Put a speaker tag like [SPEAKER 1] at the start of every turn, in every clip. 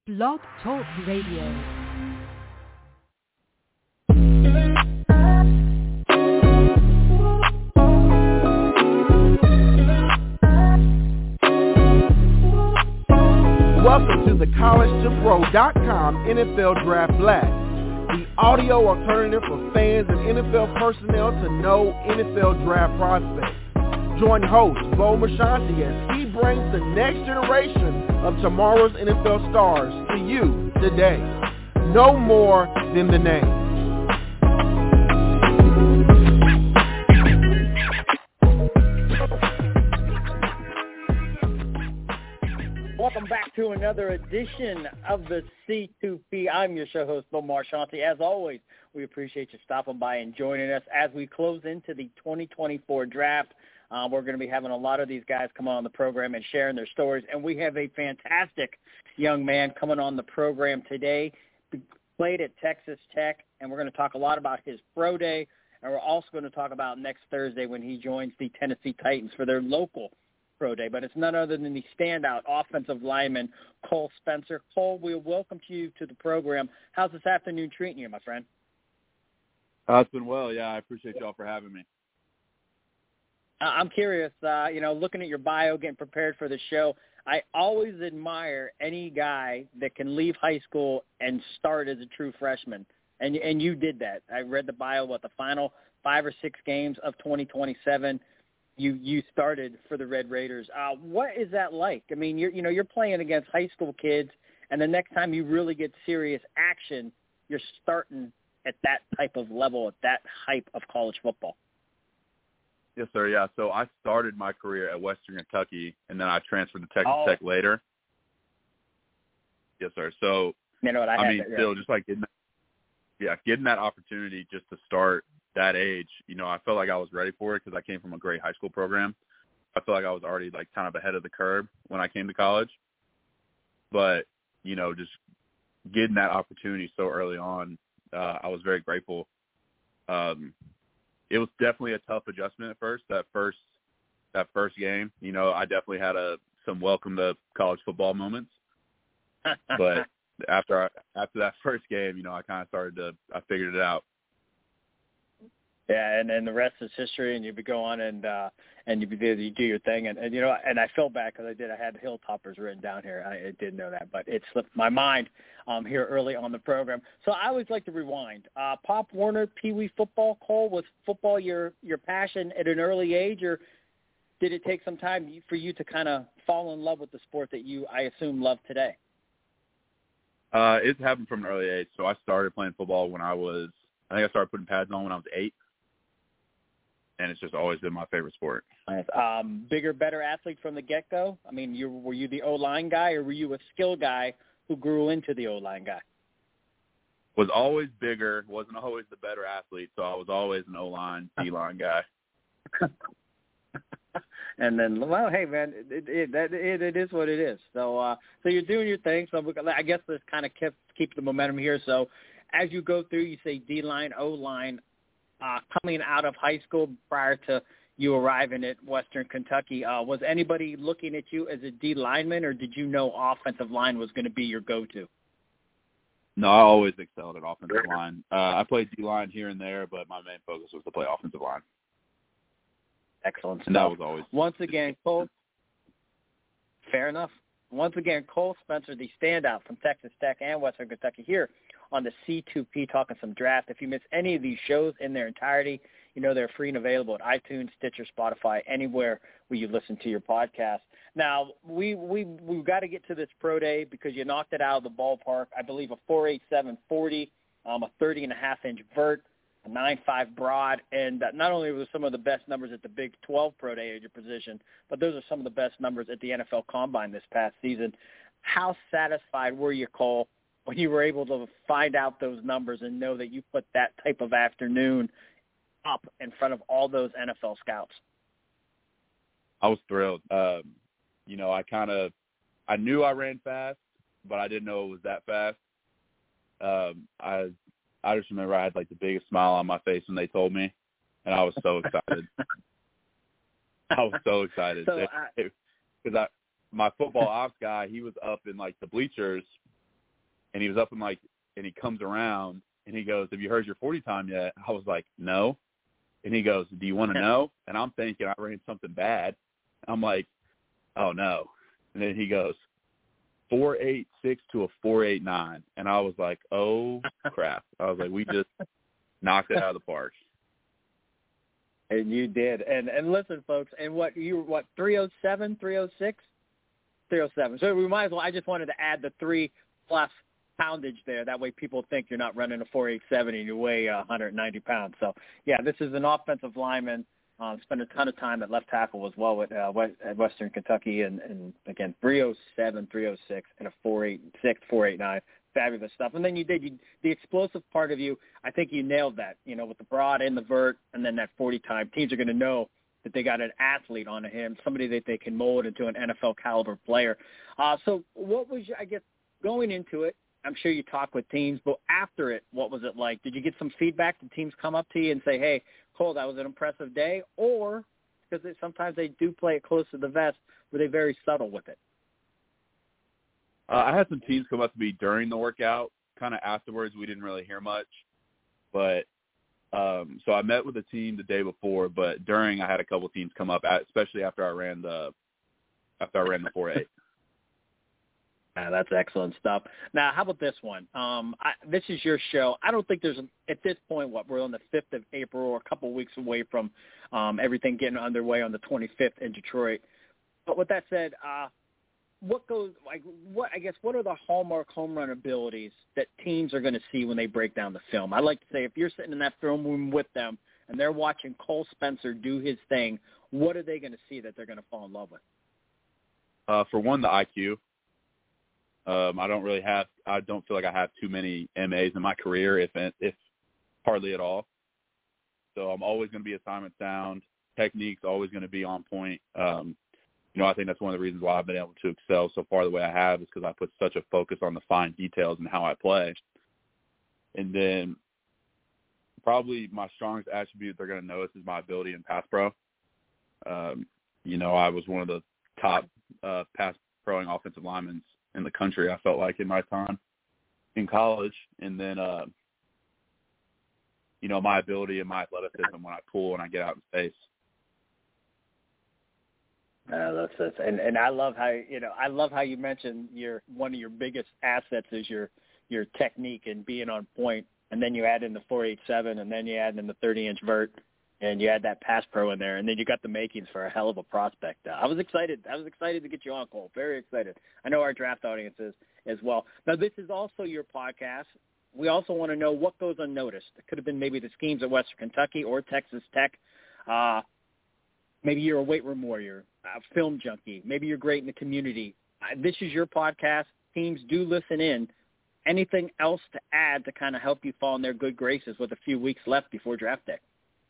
[SPEAKER 1] Blog Talk Radio.
[SPEAKER 2] Welcome to the CollegeToPro.com NFL Draft Blast, the audio alternative for fans and NFL personnel to know NFL draft prospects. Join host Bo Marchionte as he brings the next generation of tomorrow's NFL stars to you today. No more than the name.
[SPEAKER 3] Welcome back to another edition of the C2P. I'm your show host, Bo Marchionte. As always, we appreciate you stopping by and joining us as we close into the 2024 draft. We're going to be having a lot of these guys come on the program and sharing their stories, and we have a fantastic young man coming on the program today. He played at Texas Tech, and we're going to talk a lot about his pro day, and we're also going to talk about next Thursday when he joins the Tennessee Titans for their local pro day. But it's none other than the standout offensive lineman, Cole Spencer. Cole, we welcome you to the program. How's this afternoon treating you, my friend?
[SPEAKER 4] It's been well. Yeah, I appreciate y'all for having me.
[SPEAKER 3] I'm curious, looking at your bio, getting prepared for the show, I always admire any guy that can leave high school and start as a true freshman. And you did that. I read the bio, the final 5 or 6 games of 2027, you started for the Red Raiders. What is that like? I mean, you're playing against high school kids, and the next time you really get serious action, you're starting at that type of level, at that hype of college football.
[SPEAKER 4] Yes, sir. Yeah. So I started my career at Western Kentucky, and then I transferred to Texas Tech later. Yes, sir. So, still just like getting that opportunity just to start that age, I felt like I was ready for it because I came from a great high school program. I felt like I was already kind of ahead of the curve when I came to college. But, just getting that opportunity so early on, I was very grateful. It was definitely a tough adjustment at first. That first game, I definitely had some welcome to college football moments. But after that first game, I kind of I figured it out.
[SPEAKER 3] Yeah, and then the rest is history, and you go on and you do your thing, and I feel bad because I had Hilltoppers written down here. I didn't know that, but it slipped my mind here early on the program. So I always like to rewind. Pop Warner, Pee Wee football. Cole, was football your passion at an early age, or did it take some time for you to kind of fall in love with the sport that you, I assume, love today?
[SPEAKER 4] It happened from an early age. So I started playing football when I think I started putting pads on when I was 8. And it's just always been my favorite sport.
[SPEAKER 3] Nice. Bigger, better athlete from the get-go? I mean, were you the O-line guy, or were you a skill guy who grew into the O-line guy?
[SPEAKER 4] Was always bigger, wasn't always the better athlete, so I was always an O-line, D-line guy.
[SPEAKER 3] And then, well, hey, man, it is what it is. So you're doing your thing. So I guess this kind of keep the momentum here. So as you go through, you say D-line, O-line, coming out of high school prior to you arriving at Western Kentucky, was anybody looking at you as a D lineman, or did you know offensive line was going to be your go-to?
[SPEAKER 4] No, I always excelled at offensive line. I played D-line here and there, but my main focus was to play offensive line.
[SPEAKER 3] Excellent stuff.
[SPEAKER 4] And that was always
[SPEAKER 3] once again, Cole. Fair enough. Once again, Cole Spencer, the standout from Texas Tech and Western Kentucky, here on the C2P talking some draft. If you miss any of these shows in their entirety, they're free and available at iTunes, Stitcher, Spotify, anywhere where you listen to your podcast. Now, we've got to get to this pro day because you knocked it out of the ballpark. I believe a 4.87 40, a 30.5-inch vert, a 9.5 broad, and not only were some of the best numbers at the Big 12 pro day at your position, but those are some of the best numbers at the NFL Combine this past season. How satisfied were you, Cole, when you were able to find out those numbers and know that you put that type of afternoon up in front of all those NFL scouts?
[SPEAKER 4] I was thrilled. I knew I ran fast, but I didn't know it was that fast. I just remember I had the biggest smile on my face when they told me, and I was so excited. I was so excited because my football ops guy, he was up in the bleachers and he was up and he comes around and he goes, "Have you heard your 40 time yet?" I was like, "No." And he goes, "Do you want to know?" And I'm thinking I ran something bad. I'm like, "Oh no." And then he goes, 486 to a 489. And I was like, oh crap. I was like, we just knocked it out of the park.
[SPEAKER 3] And you did. And listen, folks, and 307, 306? 307. So we might as well, I just wanted to add the 3+ poundage there. That way people think you're not running a 487 and you weigh 190 pounds. So, yeah, this is an offensive lineman. Spent a ton of time at left tackle as well at Western Kentucky. And again, 307, 306, and a 486, 489. Fabulous stuff. And then the explosive part of you, I think you nailed that, with the broad and the vert and then that 40 time. Teams are going to know that they got an athlete on him, somebody that they can mold into an NFL caliber player. So what was I guess, going into it, I'm sure you talked with teams, but after it, what was it like? Did you get some feedback? Did teams come up to you and say, "Hey, Cole, that was an impressive day"? Or, because sometimes they do play it close to the vest, were they very subtle with it?
[SPEAKER 4] I had some teams come up to me during the workout. Kind of afterwards, we didn't really hear much. But so I met with the team the day before, but during I had a couple of teams come up, especially after I ran the 4.8.
[SPEAKER 3] That's excellent stuff. Now, how about this one? This is your show. I don't think there's at this point, we're on the 5th of April, or a couple of weeks away from everything getting underway on the 25th in Detroit. But with that said, what are the hallmark home run abilities that teams are going to see when they break down the film? I like to say, if you're sitting in that film room with them and they're watching Cole Spencer do his thing, what are they going to see that they're going to fall in love with?
[SPEAKER 4] For one, the IQ. I don't feel like I have too many MAs in my career, if hardly at all. So I'm always going to be assignment sound. Technique's always going to be on point. I think that's one of the reasons why I've been able to excel so far the way I have, is because I put such a focus on the fine details and how I play. And then probably my strongest attribute they're going to notice is my ability in pass pro. I was one of the top pass proing offensive linemen in the country, I felt like, in my time in college. And then, my ability and my athleticism when I pull and I get out in space.
[SPEAKER 3] That's it. And I love how you mentioned one of your biggest assets is your technique and being on point. And then you add in the 4.87, and then you add in the 30-inch vert, and you add that pass pro in there, and then you got the makings for a hell of a prospect. I was excited. To get you on, Cole. Very excited. I know our draft audience is as well. Now, this is also your podcast. We also want to know what goes unnoticed. It could have been maybe the schemes at Western Kentucky or Texas Tech. Maybe you're a weight room warrior, a film junkie. Maybe you're great in the community. This is your podcast. Teams do listen in. Anything else to add to kind of help you fall in their good graces with a few weeks left before draft day?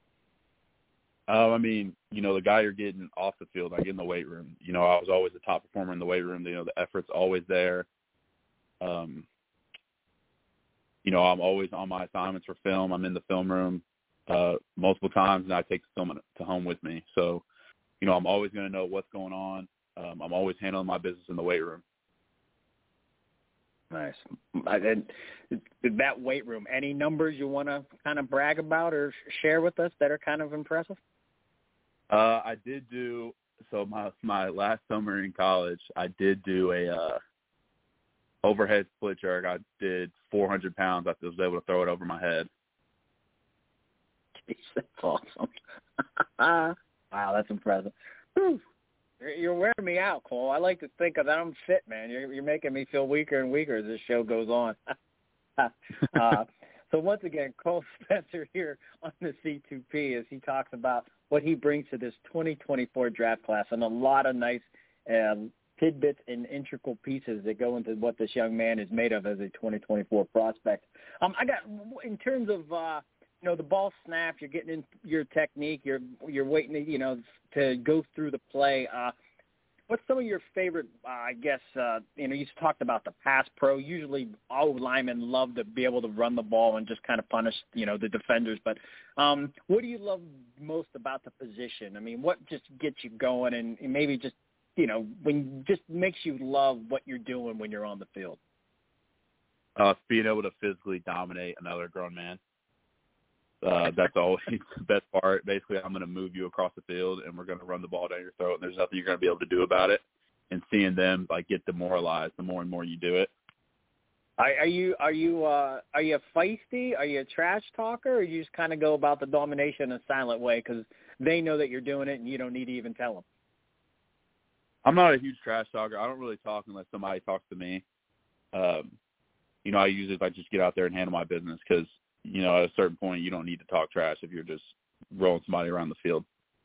[SPEAKER 4] The guy you're getting off the field, like in the weight room, I was always the top performer in the weight room. The effort's always there. I'm always on my assignments for film. I'm in the film room multiple times, and I take the film to home with me. So, I'm always going to know what's going on. I'm always handling my business in the weight room.
[SPEAKER 3] Nice. And that weight room, any numbers you want to kind of brag about or share with us that are kind of impressive?
[SPEAKER 4] I did do my last summer in college. I did do a overhead split jerk. I did 400 pounds. I was able to throw it over my head.
[SPEAKER 3] Jeez, that's awesome. Wow, that's impressive. Whew. You're wearing me out, Cole. I like to think that I'm fit, man. You're making me feel weaker and weaker as this show goes on. So once again, Cole Spencer here on the C2P as he talks about what he brings to this 2024 draft class and a lot of nice tidbits and integral pieces that go into what this young man is made of as a 2024 prospect. I got, in terms of, the ball snap, you're getting in your technique, you're waiting, to go through the play. What's some of your favorite, you talked about the pass pro. Usually all linemen love to be able to run the ball and just kind of punish, the defenders. But what do you love most about the position? What just gets you going and maybe just, when just makes you love what you're doing when you're on the field?
[SPEAKER 4] Being able to physically dominate another grown man. That's always the best part. Basically, I'm going to move you across the field, and we're going to run the ball down your throat, and there's nothing you're going to be able to do about it. And seeing them get demoralized the more and more you do it.
[SPEAKER 3] Are you feisty? Are you a trash talker, or you just kind of go about the domination in a silent way because they know that you're doing it and you don't need to even tell them?
[SPEAKER 4] I'm not a huge trash talker. I don't really talk unless somebody talks to me. I usually just get out there and handle my business because, at a certain point you don't need to talk trash if you're just rolling somebody around the field.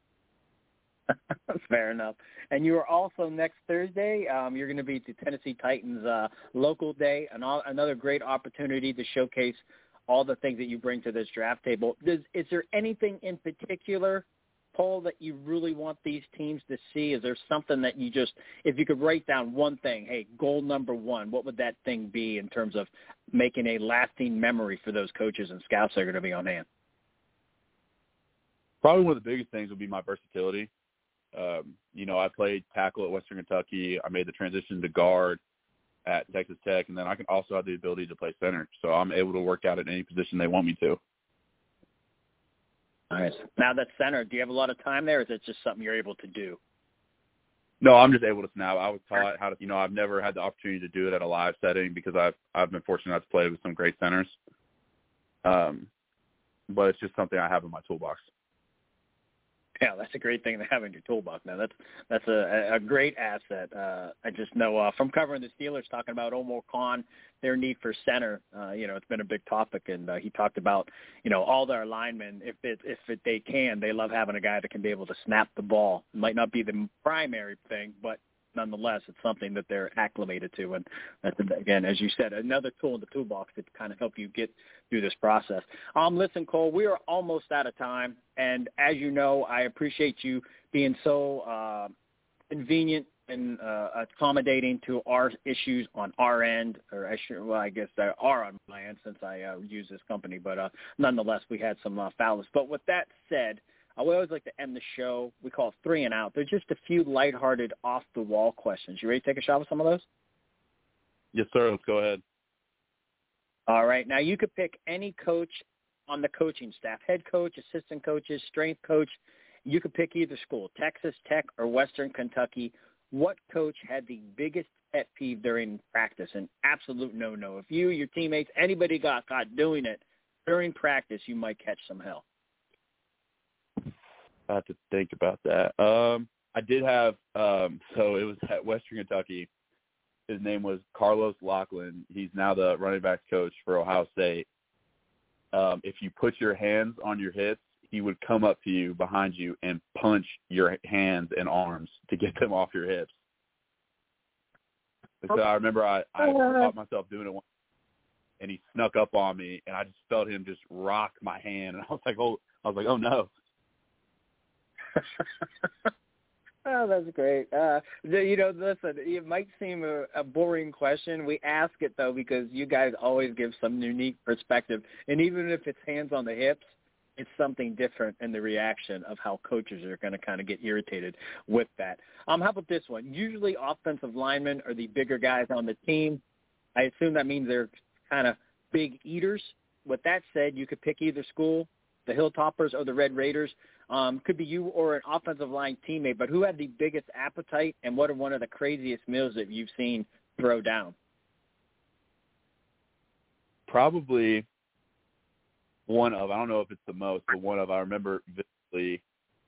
[SPEAKER 3] Fair enough. And you are also next Thursday. You're going to be at the Tennessee Titans local day, and another great opportunity to showcase all the things that you bring to this draft table. Is there anything in particular, Paul, that you really want these teams to see? Is there something that you just, if you could write down one thing, hey, goal number one, what would that thing be in terms of making a lasting memory for those coaches and scouts that are going to be on hand?
[SPEAKER 4] Probably one of the biggest things would be my versatility. I played tackle at Western Kentucky. I made the transition to guard at Texas Tech, and then I can also have the ability to play center. So I'm able to work out at any position they want me to.
[SPEAKER 3] Nice. Now that center, do you have a lot of time there, or is it just something you're able to do?
[SPEAKER 4] No, I'm just able to snap. I was taught how to, I've never had the opportunity to do it at a live setting because I've been fortunate enough to play with some great centers. But it's just something I have in my toolbox.
[SPEAKER 3] Yeah, that's a great thing to have in your toolbox. Now, that's a great asset. I just know from covering the Steelers, talking about Omar Khan, their need for center. It's been a big topic, and he talked about all their linemen. If they can, they love having a guy that can be able to snap the ball. It might not be the primary thing, but nonetheless, it's something that they're acclimated to. And that's, again, as you said, another tool in the toolbox to kind of help you get through this process. Listen, Cole, we are almost out of time. And as you know, I appreciate you being so convenient and accommodating to our issues on our end, or I guess they are on my end since I use this company. But nonetheless, we had some foulness. But with that said, we always like to end the show. We call it 3 and Out. They're just a few lighthearted, off-the-wall questions. You ready to take a shot with some of those?
[SPEAKER 4] Yes, sir. Let's go ahead.
[SPEAKER 3] All right. Now, you could pick any coach on the coaching staff, head coach, assistant coaches, strength coach. You could pick either school, Texas Tech or Western Kentucky. What coach had the biggest pet peeve during practice? An absolute no-no. If you, your teammates, anybody got caught doing it during practice, you might catch some hell.
[SPEAKER 4] I have to think about that. I did have so it was at Western Kentucky. His name was Carlos Lachlan. He's now the running backs coach for Ohio State. If you put your hands on your hips, he would come up to you behind you and punch your hands and arms to get them off your hips. And so I remember I caught myself doing it once, and he snuck up on me, and I just felt him just rock my hand, and I was like, oh no.
[SPEAKER 3] Oh, that's great. Listen, it might seem a boring question. We ask it, though, because you guys always give some unique perspective. And even if it's hands on the hips, it's something different in the reaction of how coaches are going to kind of get irritated with that. How about this one? Usually offensive linemen are the bigger guys on the team. I assume that means they're kind of big eaters. With that said, you could pick either school, the Hilltoppers or the Red Raiders. Could be you or an offensive line teammate, but who had the biggest appetite, and what are one of the craziest meals that you've seen throw down?
[SPEAKER 4] Probably one of, I don't know if it's the most, but one of, I remember vividly,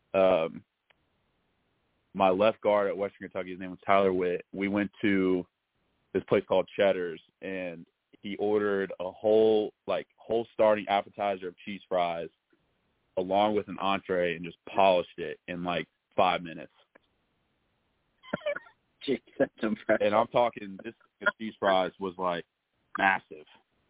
[SPEAKER 4] my left guard at Western Kentucky, his name was Tyler Witt. We went to this place called Cheddar's, and he ordered a whole starting appetizer of cheese fries along with an entree and just polished it in 5 minutes.
[SPEAKER 3] Jeez, that's impressive.
[SPEAKER 4] And I'm talking, this cheese fries was massive.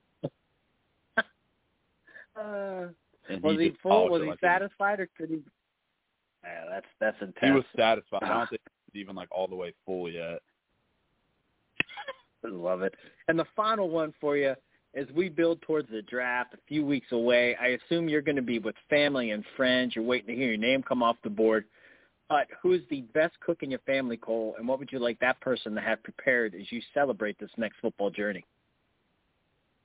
[SPEAKER 3] Was he full? Was he satisfied, or could he? Yeah, that's intense.
[SPEAKER 4] He was satisfied. I don't think he was even all the way full yet.
[SPEAKER 3] I love it. And the final one for you, as we build towards the draft a few weeks away, I assume you're going to be with family and friends. You're waiting to hear your name come off the board. But who's the best cook in your family, Cole, and what would you like that person to have prepared as you celebrate this next football journey?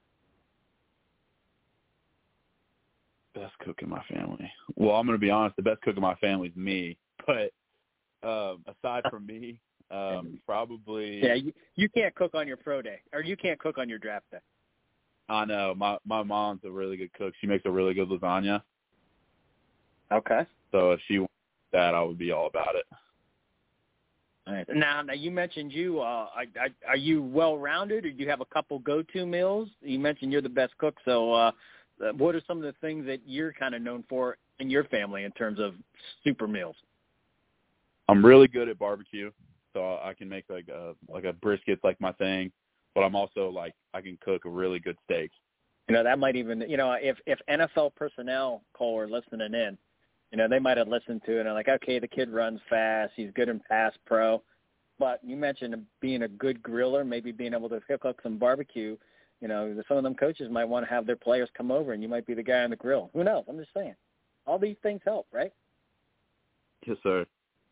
[SPEAKER 4] Best cook in my family. Well, I'm going to be honest. The best cook in my family is me. But aside from me, probably.
[SPEAKER 3] Yeah, you can't cook on your pro day, or you can't cook on your draft day.
[SPEAKER 4] I know. My mom's a really good cook. She makes a really good lasagna.
[SPEAKER 3] Okay.
[SPEAKER 4] So if she wants that, I would be all about it.
[SPEAKER 3] All right. Now you mentioned are you well-rounded, or do you have a couple go-to meals? You mentioned you're the best cook, so what are some of the things that you're kind of known for in your family in terms of super meals?
[SPEAKER 4] I'm really good at barbecue, so I can make like a brisket's like my thing, but I'm also like I can cook a really good steak.
[SPEAKER 3] That might even if NFL personnel, Cole, are listening in, they might have listened to it and are like, okay, the kid runs fast, he's good in pass pro, but you mentioned being a good griller, maybe being able to cook some barbecue. Some of them coaches might want to have their players come over, and you might be the guy on the grill. Who knows? I'm just saying. All these things help, right?
[SPEAKER 4] Yes, sir.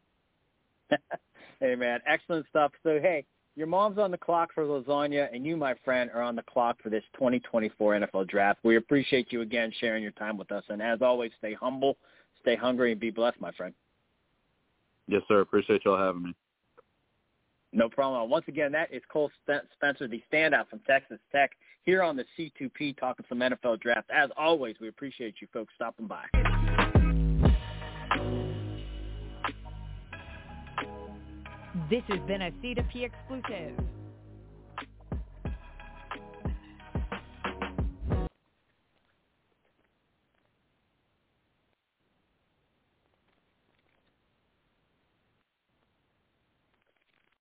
[SPEAKER 3] Hey, man, excellent stuff. So, hey, your mom's on the clock for lasagna, and you, my friend, are on the clock for this 2024 NFL Draft. We appreciate you again sharing your time with us. And as always, stay humble, stay hungry, and be blessed, my friend.
[SPEAKER 4] Yes, sir. Appreciate y'all having me.
[SPEAKER 3] No problem. Once again, that is Cole Spencer, the standout from Texas Tech, here on the C2P talking some NFL Draft. As always, we appreciate you folks stopping by.
[SPEAKER 1] This has been a C2P exclusive.